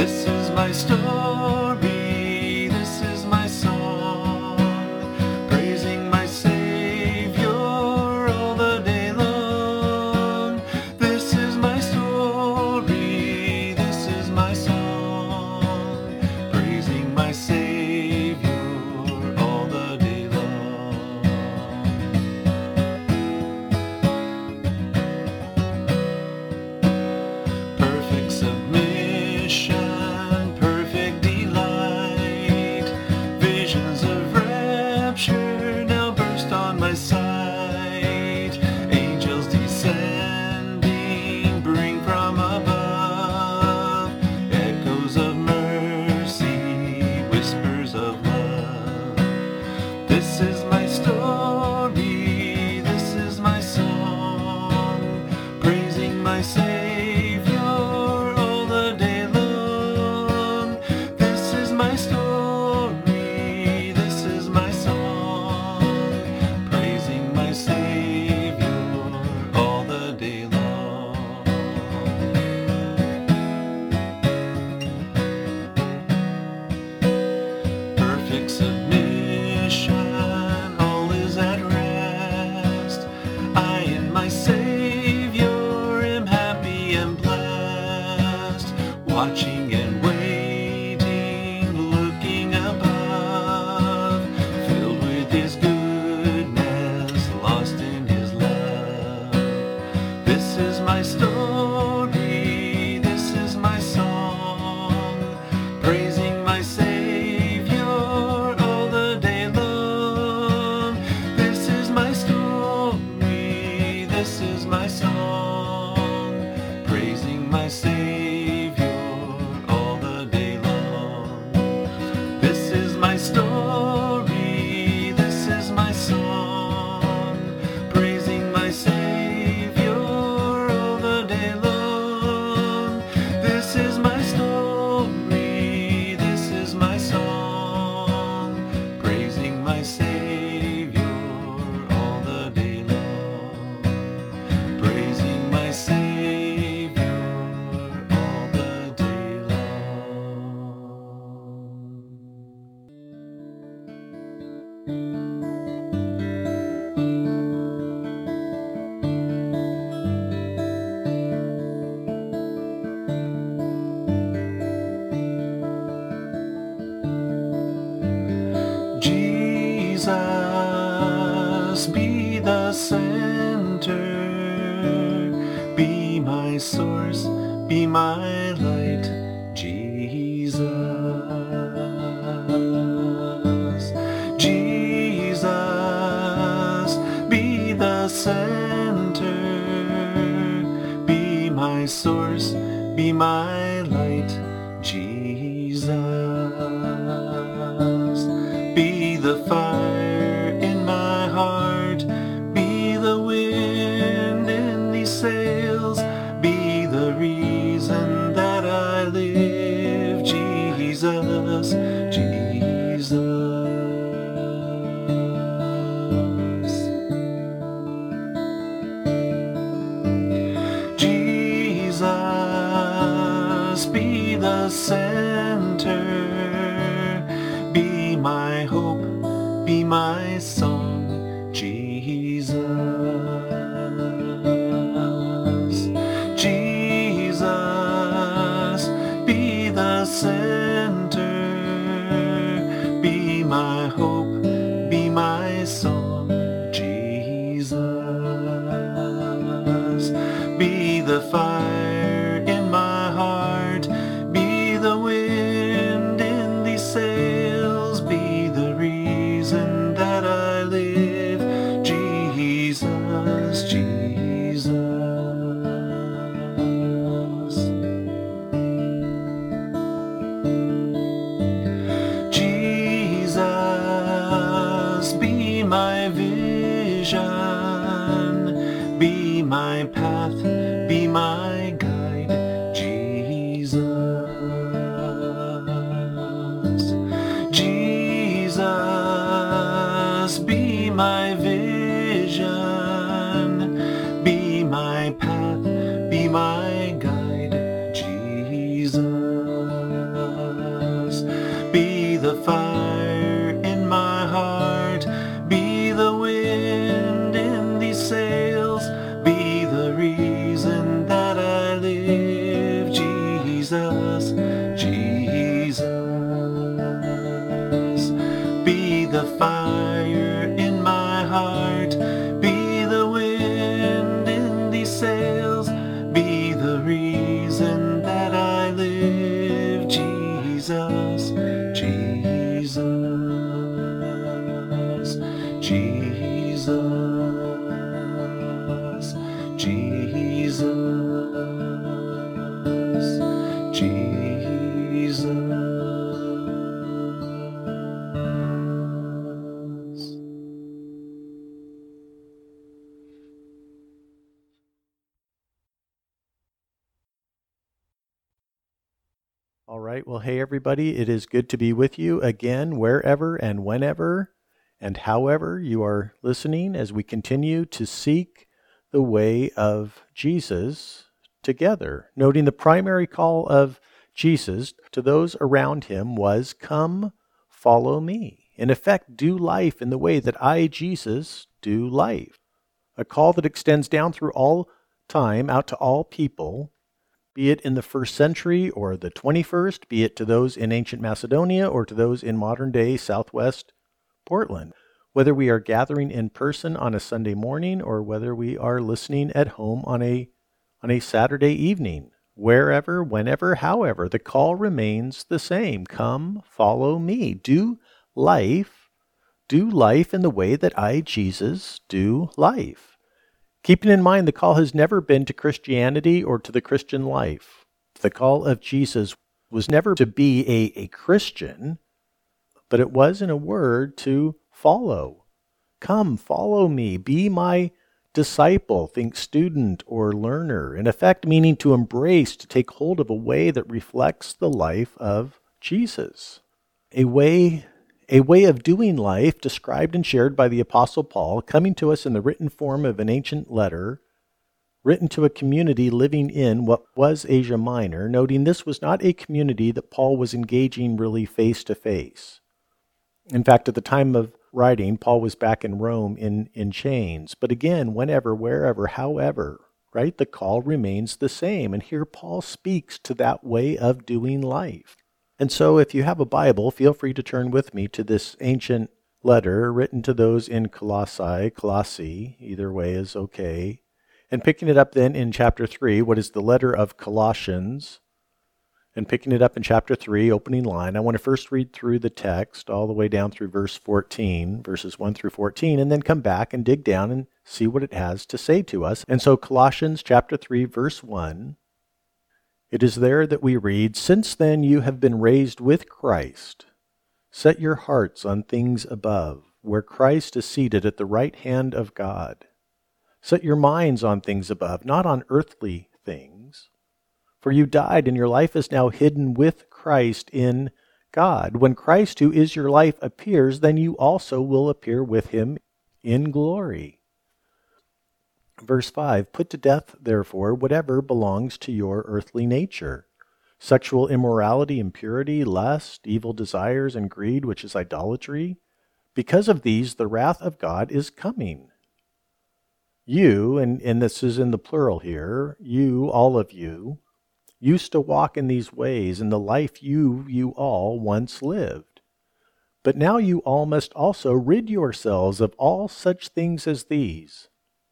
This is my story, this is my song, praising my Savior all the day long. This is my story, this is my song, praising my Savior all the day long. Perfect submission, perfect delight, visions of rapture now burst on my sight. Angels descending bring from above echoes of mercy, whispers of love. This is my story, this is my song, praising my Savior all the day long. This is my story, this is my song, praising my Savior all the day long. Perfect submission, all is at rest. I in my Savior am happy and blessed, watching and waiting, looking above, filled with His goodness, lost in His love. This is my story, this is my song, praising my Savior all the day long. This is my story, this is my song, praising my Savior all the day long. This is my story, this is my song, praising my Savior all the day long. This is my story, this is my song, praising my Savior all the day long. Praising my Savior all the day long. Jesus, be the center, be my source, be my light, Jesus. Jesus, be the center, be my source, be my light, Jesus. Be the fire in my heart, be the wind in these sails, be the reason that I live, Jesus, Jesus. Jesus, be the center, be my hope, be my song, Jesus. Jesus, be the center, be my hope, be my song, Jesus. Be the fire in my heart, be the wind in these sails, be the reason that I live, Jesus, Jesus. Jesus, be my All right. Well, hey, everybody. It is good to be with you again, wherever and whenever and however you are listening as we continue to seek the way of Jesus together. Noting the primary call of Jesus to those around him was, "Come, follow me." In effect, do life in the way that I, Jesus, do life. A call that extends down through all time out to all people, be it in the first century or the 21st, be it to those in ancient Macedonia or to those in modern-day Southwest Portland. Whether we are gathering in person on a Sunday morning or whether we are listening at home on a Saturday evening, wherever, whenever, however, the call remains the same. Come, follow me. Do life in the way that I, Jesus, do life. Keeping in mind, the call has never been to Christianity or to the Christian life. The call of Jesus was never to be a Christian, but it was, in a word, to follow. Come, follow me, be my disciple, think student or learner, in effect meaning to embrace, to take hold of a way that reflects the life of Jesus. A way of doing life described and shared by the Apostle Paul, coming to us in the written form of an ancient letter, written to a community living in what was Asia Minor, noting this was not a community that Paul was engaging really face to face. In fact, at the time of writing, Paul was back in Rome in chains. But again, whenever, wherever, however, right, the call remains the same. And here Paul speaks to that way of doing life. And so if you have a Bible, feel free to turn with me to this ancient letter written to those in Colossae, either way is okay. And picking it up then in chapter 3, what is the letter of Colossians, and picking it up in chapter 3, opening line, I want to first read through the text all the way down through verse 14, verses 1 through 14, and then come back and dig down and see what it has to say to us. And so Colossians chapter 3, verse 1, it is there that we read, "Since then you have been raised with Christ. Set your hearts on things above, where Christ is seated at the right hand of God. Set your minds on things above, not on earthly things. For you died, and your life is now hidden with Christ in God. When Christ, who is your life, appears, then you also will appear with him in glory." Verse 5, "Put to death, therefore, whatever belongs to your earthly nature, sexual immorality, impurity, lust, evil desires, and greed, which is idolatry. Because of these, the wrath of God is coming. You," and this is in the plural here, you, all of you, "used to walk in these ways in the life you all once lived. But now you all must also rid yourselves of all such things as these: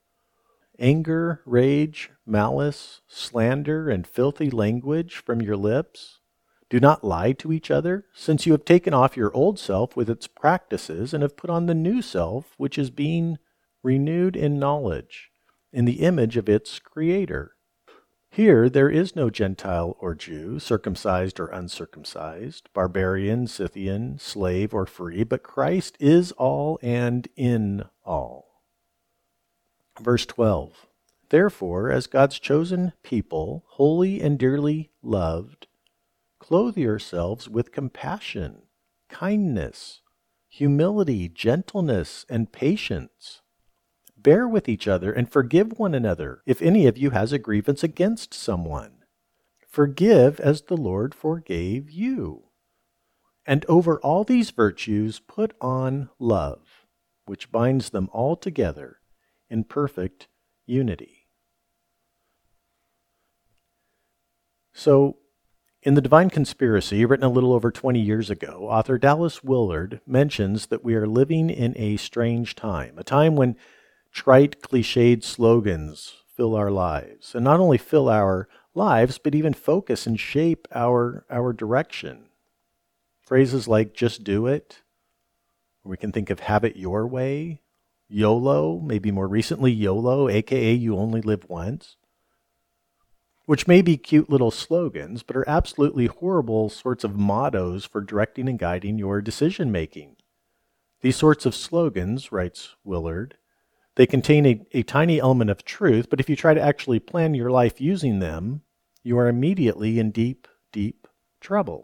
anger, rage, malice, slander, and filthy language from your lips. Do not lie to each other, since you have taken off your old self with its practices and have put on the new self, which is being renewed in knowledge, in the image of its Creator. Here there is no Gentile or Jew, circumcised or uncircumcised, barbarian, Scythian, slave or free, but Christ is all and in all." Verse 12, "Therefore, as God's chosen people, holy and dearly loved, clothe yourselves with compassion, kindness, humility, gentleness, and patience. Bear with each other and forgive one another if any of you has a grievance against someone. Forgive as the Lord forgave you. And over all these virtues put on love, which binds them all together in perfect unity." So, in The Divine Conspiracy, written a little over 20 years ago, author Dallas Willard mentions that we are living in a strange time, a time when trite, cliched slogans fill our lives, and not only fill our lives, but even focus and shape our direction. Phrases like "just do it," or we can think of "have it your way," YOLO, maybe more recently YOLO, aka you only live once, which may be cute little slogans, but are absolutely horrible sorts of mottos for directing and guiding your decision-making. These sorts of slogans, writes Willard, they contain a tiny element of truth, but if you try to actually plan your life using them, you are immediately in deep, deep trouble.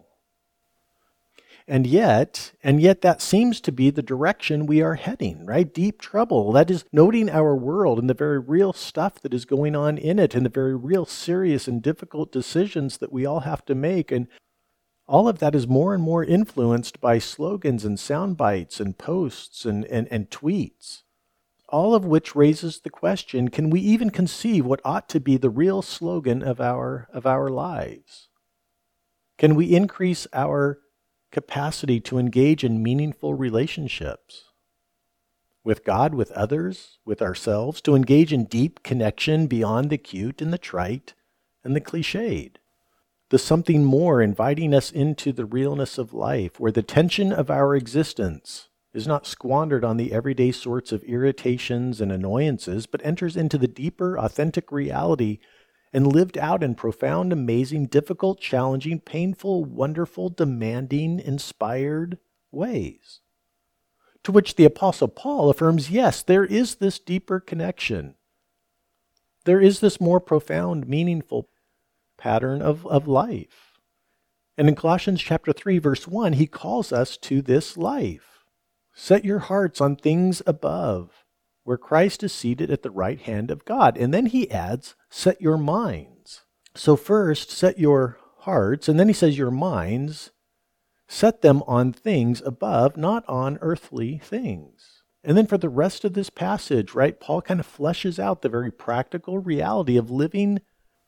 And yet that seems to be the direction we are heading, right? Deep trouble. That is noting our world and the very real stuff that is going on in it and the very real serious and difficult decisions that we all have to make. And all of that is more and more influenced by slogans and sound bites and posts and tweets. All of which raises the question, can we even conceive what ought to be the real slogan of our lives? Can we increase our capacity to engage in meaningful relationships with God, with others, with ourselves, to engage in deep connection beyond the cute and the trite and the cliched? The something more inviting us into the realness of life, where the tension of our existence is not squandered on the everyday sorts of irritations and annoyances, but enters into the deeper, authentic reality and lived out in profound, amazing, difficult, challenging, painful, wonderful, demanding, inspired ways. To which the Apostle Paul affirms, yes, there is this deeper connection. There is this more profound, meaningful pattern of life. And in Colossians chapter 3, verse 1, he calls us to this life. Set your hearts on things above, where Christ is seated at the right hand of God. And then he adds, set your minds. So first, set your hearts, and then he says your minds, set them on things above, not on earthly things. And then for the rest of this passage, right, Paul kind of fleshes out the very practical reality of living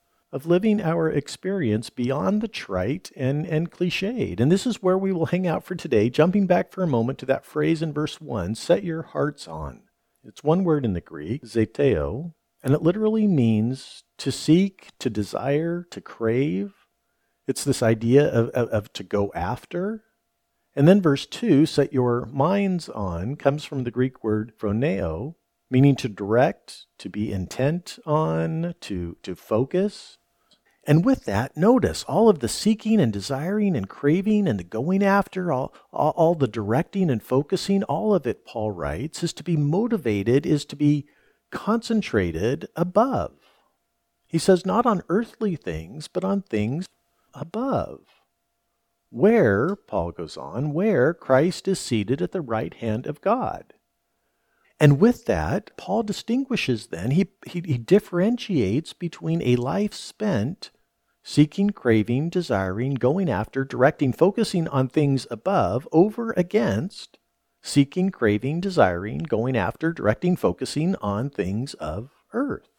our experience beyond the trite and cliched. And this is where we will hang out for today, jumping back for a moment to that phrase in verse 1, set your hearts on. It's one word in the Greek, zeteo, and it literally means to seek, to desire, to crave. It's this idea of to go after. And then verse 2, set your minds on, comes from the Greek word phroneo, meaning to direct, to be intent on, to focus. And with that, notice all of the seeking and desiring and craving and the going after, all the directing and focusing, all of it, Paul writes, is to be motivated, is to be concentrated above. He says not on earthly things, but on things above. Where, Paul goes on, where Christ is seated at the right hand of God. And with that, Paul distinguishes then, he differentiates between a life spent seeking, craving, desiring, going after, directing, focusing on things above, over against seeking, craving, desiring, going after, directing, focusing on things of earth.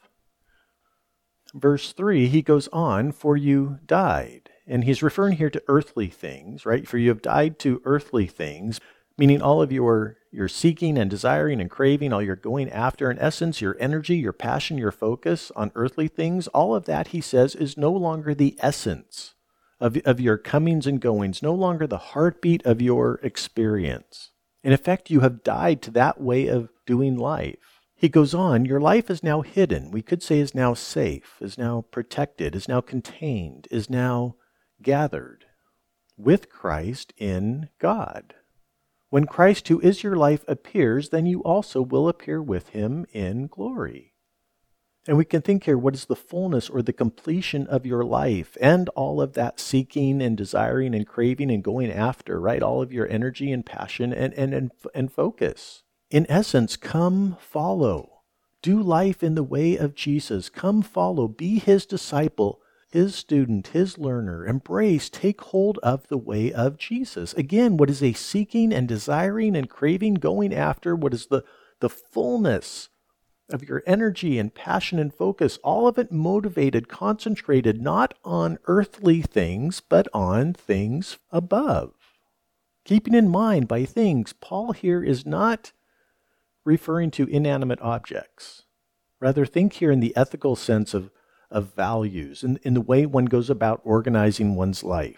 Verse 3, he goes on, for you died. And he's referring here to earthly things, right? For you have died to earthly things, meaning all of your seeking and desiring and craving, all your going after, in essence, your energy, your passion, your focus on earthly things, all of that, he says, is no longer the essence of your comings and goings, no longer the heartbeat of your experience. In effect, you have died to that way of doing life. He goes on, your life is now hidden, we could say is now safe, is now protected, is now contained, is now gathered with Christ in God. When Christ, who is your life, appears, then you also will appear with him in glory. And we can think here, what is the fullness or the completion of your life and all of that seeking and desiring and craving and going after, right? All of your energy and passion and focus. In essence, come follow. Do life in the way of Jesus. Come follow. Be his disciple, his student, his learner. Embrace, take hold of the way of Jesus. Again, what is a seeking and desiring and craving, going after? What is the fullness of your energy and passion and focus? All of it motivated, concentrated, not on earthly things, but on things above. Keeping in mind by things, Paul here is not referring to inanimate objects. Rather, think here in the ethical sense of values, in the way one goes about organizing one's life.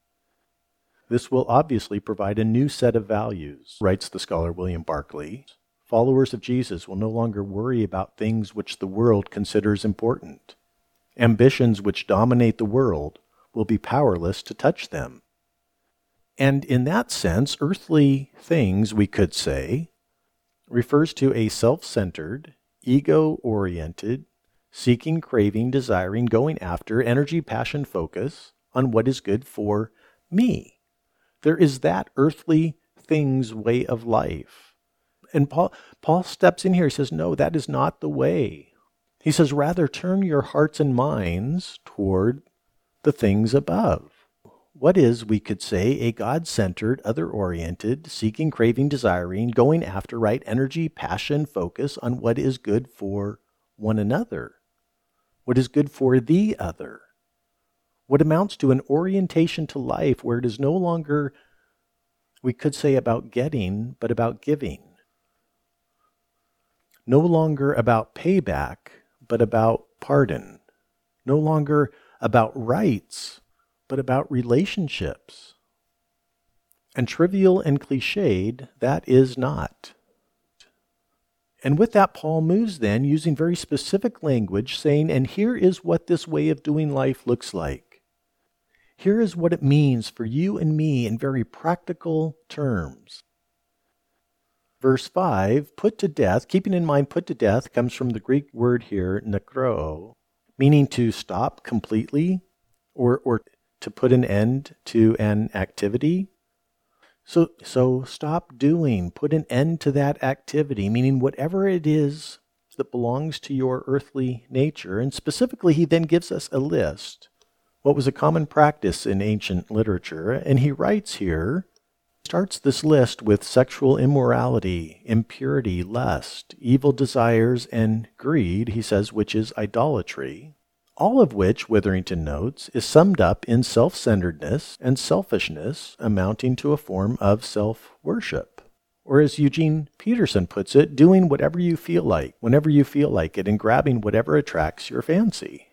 This will obviously provide a new set of values, writes the scholar William Barclay. Followers of Jesus will no longer worry about things which the world considers important. Ambitions which dominate the world will be powerless to touch them. And in that sense, earthly things, we could say, refers to a self-centered, ego-oriented, seeking, craving, desiring, going after, energy, passion, focus on what is good for me. There is that earthly thing's way of life. And Paul steps in here. He says, no, that is not the way. He says, rather turn your hearts and minds toward the things above. What is, we could say, a God-centered, other-oriented, seeking, craving, desiring, going after, right, energy, passion, focus on what is good for one another, what is good for the other, what amounts to an orientation to life where it is no longer, we could say, about getting, but about giving. No longer about payback, but about pardon. No longer about rights, but about relationships. And trivial and cliched, that is not. And with that, Paul moves then, using very specific language, saying, and here is what this way of doing life looks like. Here is what it means for you and me in very practical terms. Verse 5, put to death, keeping in mind put to death comes from the Greek word here, nekro, meaning to stop completely or to put an end to an activity. So stop doing, put an end to that activity, meaning whatever it is that belongs to your earthly nature. And specifically, he then gives us a list, what was a common practice in ancient literature. And he writes here, starts this list with sexual immorality, impurity, lust, evil desires, and greed, he says, which is idolatry. All of which, Witherington notes, is summed up in self-centeredness and selfishness, amounting to a form of self-worship. Or as Eugene Peterson puts it, doing whatever you feel like, whenever you feel like it, and grabbing whatever attracts your fancy.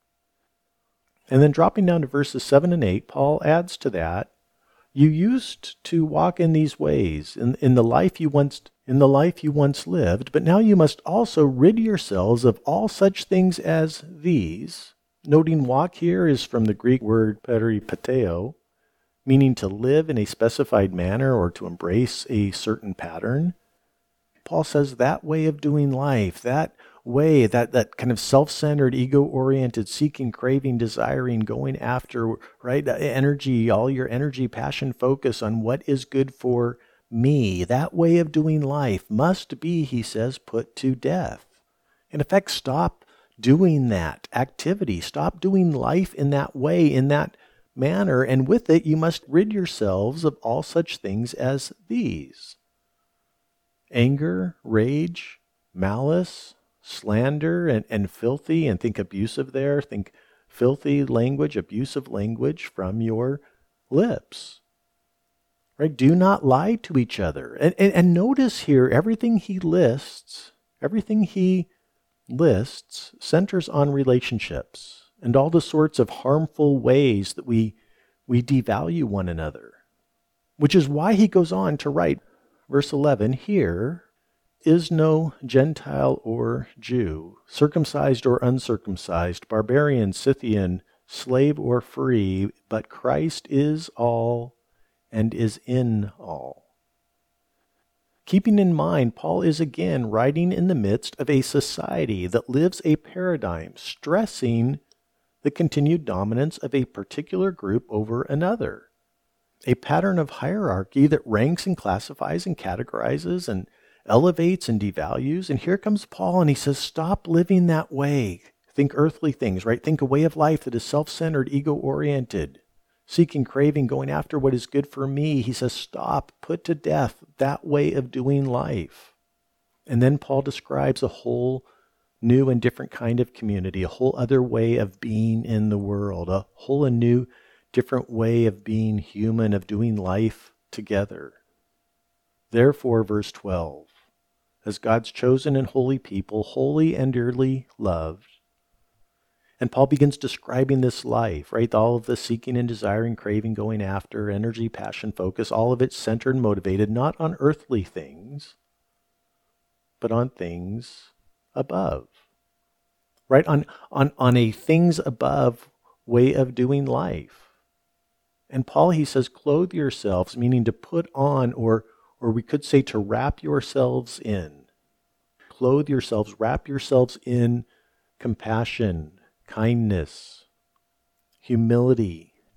And then dropping down to verses 7 and 8, Paul adds to that, you used to walk in these ways in the life you once lived, but now you must also rid yourselves of all such things as these. Noting walk here is from the Greek word peripateo, meaning to live in a specified manner or to embrace a certain pattern. Paul says that way of doing life, that way, that kind of self-centered, ego-oriented, seeking, craving, desiring, going after, right, energy, all your energy, passion, focus on what is good for me, that way of doing life must be, he says, put to death. In effect, stop doing that activity. Stop doing life in that way, in that manner, and with it, you must rid yourselves of all such things as these: anger, rage, malice, slander, and filthy, and think abusive there, think filthy language, abusive language from your lips. Right? Do not lie to each other. And notice here, everything he lists centers on relationships and all the sorts of harmful ways that we devalue one another. Which is why he goes on to write, verse 11, here is no Gentile or Jew, circumcised or uncircumcised, barbarian, Scythian, slave or free, but Christ is all and is in all. Keeping in mind, Paul is again writing in the midst of a society that lives a paradigm, stressing the continued dominance of a particular group over another. A pattern of hierarchy that ranks and classifies and categorizes and elevates and devalues. And here comes Paul and he says, stop living that way. Think earthly things, right? Think a way of life that is self-centered, ego-oriented, seeking, craving, going after what is good for me. He says, stop, put to death that way of doing life. And then Paul describes a whole new and different kind of community, a whole other way of being in the world, a whole and new different way of being human, of doing life together. Therefore, verse 12, as God's chosen and holy people, holy and dearly loved. And Paul begins describing this life, right? All of the seeking and desiring, craving, going after, energy, passion, focus, all of it centered and motivated not on earthly things, but on things above. Right? On a things above way of doing life. And Paul, he says, clothe yourselves, meaning to put on, or we could say to wrap yourselves in. Clothe yourselves, wrap yourselves in compassion, kindness, humility,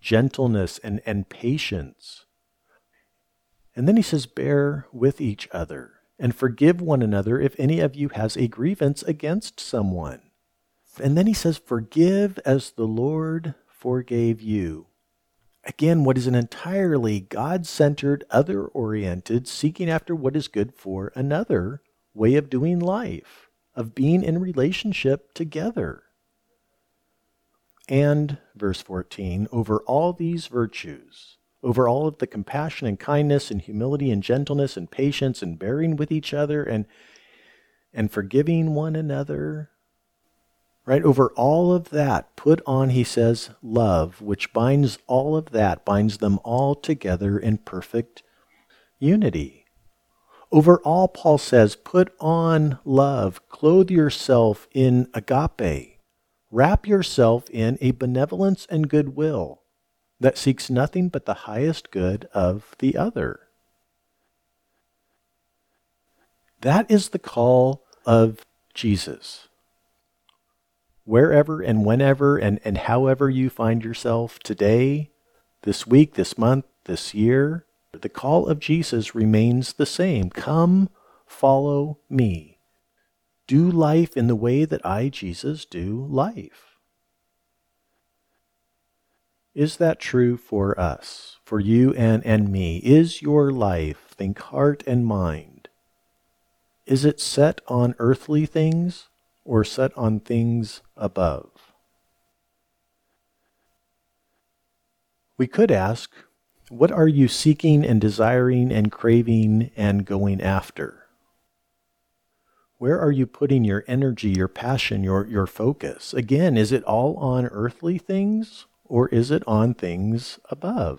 gentleness, and patience. And then he says, bear with each other and forgive one another if any of you has a grievance against someone. And then he says, forgive as the Lord forgave you. Again, what is an entirely God-centered, other-oriented, seeking after what is good for another way of doing life, of being in relationship together. And, verse 14, over all these virtues, over all of the compassion and kindness and humility and gentleness and patience and bearing with each other and forgiving one another, right? Over all of that, put on, he says, love, which binds all of that, binds them all together in perfect unity. Over all, Paul says, put on love, clothe yourself in agape, wrap yourself in a benevolence and goodwill that seeks nothing but the highest good of the other. That is the call of Jesus. Wherever and whenever and however you find yourself today, this week, this month, this year, the call of Jesus remains the same. Come, follow me. Do life in the way that I, Jesus, do life. Is that true for us, for you and me? Is your life, think heart and mind, is it set on earthly things or set on things above? We could ask, what are you seeking and desiring and craving and going after? Where are you putting your energy, your passion, your focus? Again, is it all on earthly things or is it on things above?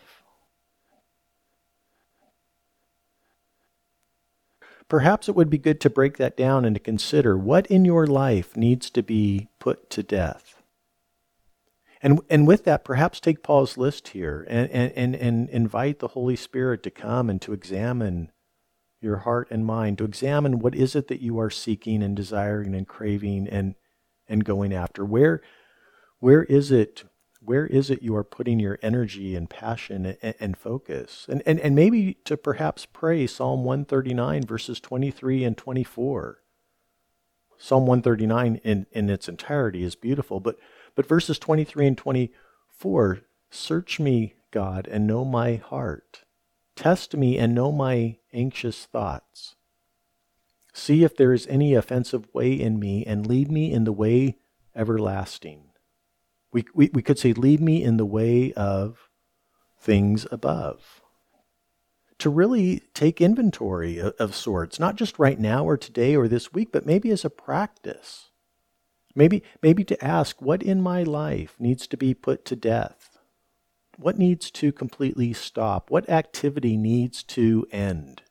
Perhaps it would be good to break that down and to consider what in your life needs to be put to death. And with that, perhaps take Paul's list here and invite the Holy Spirit to come and to examine your heart and mind, to examine what is it that you are seeking and desiring and craving and going after. Where is it you are putting your energy and passion and focus? And maybe to perhaps pray Psalm 139, verses 23 and 24. Psalm 139 in its entirety is beautiful, but verses 23 and 24, search me, God, and know my heart. Test me and know my anxious thoughts. See if there is any offensive way in me, and lead me in the way everlasting. We could say, lead me in the way of things above. To really take inventory of sorts, not just right now or today or this week, but maybe as a practice. Maybe to ask, what in my life needs to be put to death? What needs to completely stop? What activity needs to end?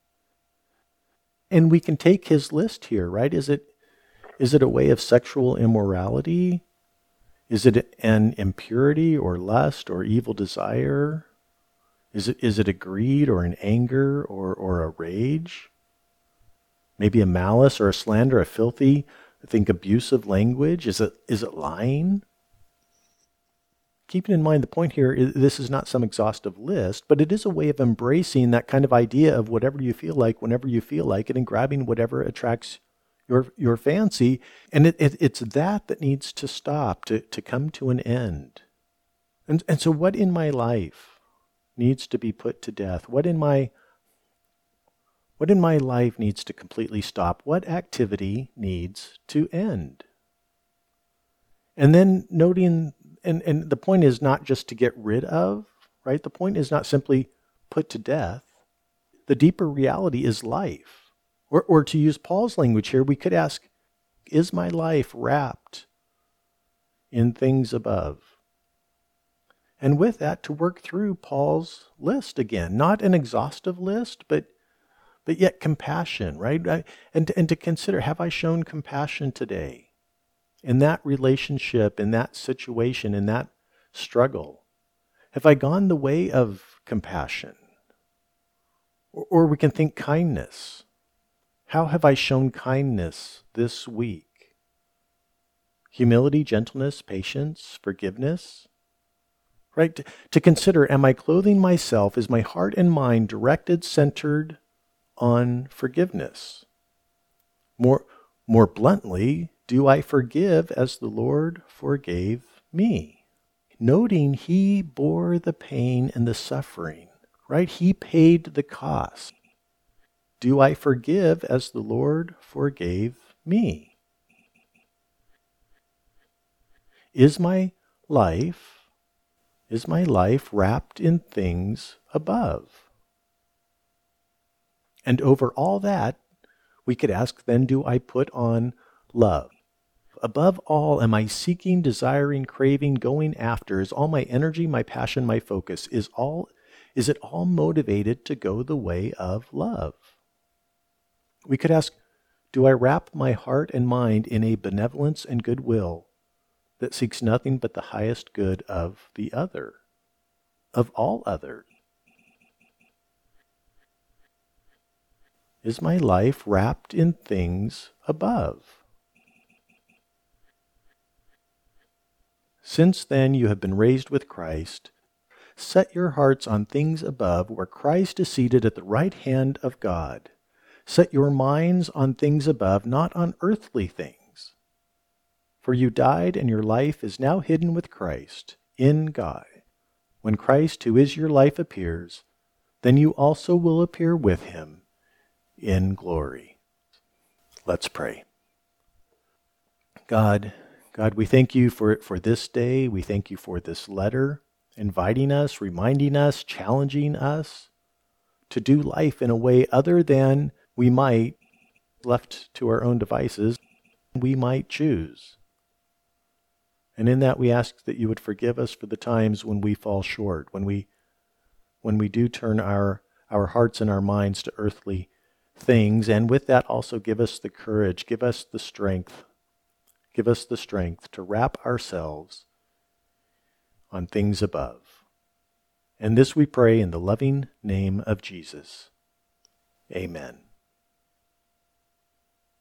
And we can take his list here, right? Is it a way of sexual immorality? Is it an impurity or lust or evil desire? Is it a greed or an anger or a rage? Maybe a malice or a slander, a filthy, abusive language? Is it lying? Keeping in mind the point here, this is not some exhaustive list, but it is a way of embracing that kind of idea of whatever you feel like, whenever you feel like it, and grabbing whatever attracts your fancy. And it's that needs to stop, to come to an end. And so what in my life needs to be put to death? What in my life needs to completely stop? What activity needs to end? And then noting, and the point is not just to get rid of, right? The point is not simply put to death. The deeper reality is life. Or to use Paul's language here, we could ask, is my life wrapped in things above? And with that, to work through Paul's list again, not an exhaustive list, but yet compassion, right? And to consider, have I shown compassion today? In that relationship, in that situation, in that struggle? Have I gone the way of compassion? Or we can think kindness. How have I shown kindness this week? Humility, gentleness, patience, forgiveness? right? To consider, am I clothing myself? Is my heart and mind directed, centered on forgiveness? More bluntly, do I forgive as the Lord forgave me? Noting he bore the pain and the suffering, right? He paid the cost. Do I forgive as the Lord forgave me? Is my life wrapped in things above? And over all that, we could ask then, do I put on love? Above all, am I seeking, desiring, craving, going after? Is all my energy, my passion, my focus, is it all motivated to go the way of love? We could ask, do I wrap my heart and mind in a benevolence and goodwill that seeks nothing but the highest good of the other, of all others? Is my life wrapped in things above? Since then you have been raised with Christ, set your hearts on things above, where Christ is seated at the right hand of God. Set your minds on things above, not on earthly things. For you died, and your life is now hidden with Christ in God. When Christ, who is your life, appears, then you also will appear with him in glory. Let's pray. God, we thank you for this day. We thank you for this letter, inviting us, reminding us, challenging us to do life in a way other than we might, left to our own devices, we might choose. And in that we ask that you would forgive us for the times when we fall short, when we do turn our hearts and our minds to earthly things, and with that also give us the courage, give us the strength to wrap ourselves on things above. And this we pray in the loving name of Jesus. Amen.